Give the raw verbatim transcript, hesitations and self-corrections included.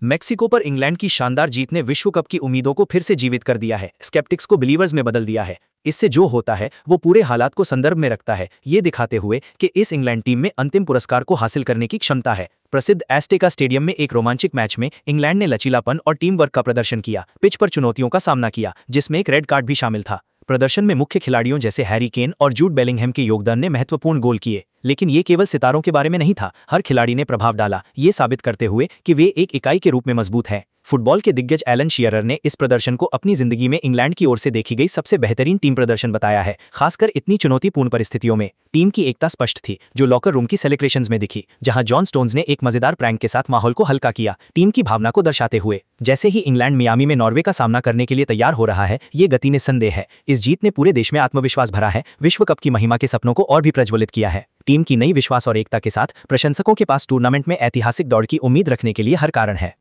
Mexico पर England की शानदार जीत ने विश्व कप की उम्मीदों को फिर से जीवित कर दिया है, स्केप्टिक्स को बिलीवर्स में बदल दिया है। इससे जो होता है वो पूरे हालात को संदर्भ में रखता है, ये दिखाते हुए कि इस इंग्लैंड टीम में अंतिम पुरस्कार को हासिल करने की क्षमता है। प्रसिद्ध एस्टेका स्टेडियम में एक रोमांचक मैच में इंग्लैंड ने लचीलापन और टीम वर्क का प्रदर्शन किया, पिच पर चुनौतियों का सामना किया, जिसमें एक रेड कार्ड भी शामिल था। प्रदर्शन में मुख्य खिलाड़ियों जैसे हैरी केन और जूड बेलिंगहैम के योगदान ने महत्वपूर्ण गोल किए, लेकिन ये केवल सितारों के बारे में नहीं था, हर खिलाड़ी ने प्रभाव डाला, ये साबित करते हुए कि वे एक इकाई के रूप में मजबूत हैं। फुटबॉल के दिग्गज एलन शीयरर ने इस प्रदर्शन को अपनी जिंदगी में इंग्लैंड की ओर से देखी गई सबसे बेहतरीन टीम प्रदर्शन बताया है, खासकर इतनी चुनौतीपूर्ण परिस्थितियों में। टीम की एकता स्पष्ट थी, जो लॉकर रूम की सेलिब्रेशंस में दिखी, जहां जॉन स्टोन्स ने एक मजेदार प्रैंक के साथ माहौल को हल्का किया, टीम की भावना को दर्शाते हुए। जैसे ही इंग्लैंड मियामी में नॉर्वे का सामना करने के लिए तैयार हो रहा है, ये गति निस्संदेह है। इस जीत ने पूरे देश में आत्मविश्वास भरा है, विश्व कप की महिमा के सपनों को और भी प्रज्वलित किया है। टीम की नई विश्वास और एकता के साथ प्रशंसकों के पास टूर्नामेंट में ऐतिहासिक दौड़ की उम्मीद रखने के लिए हर कारण है।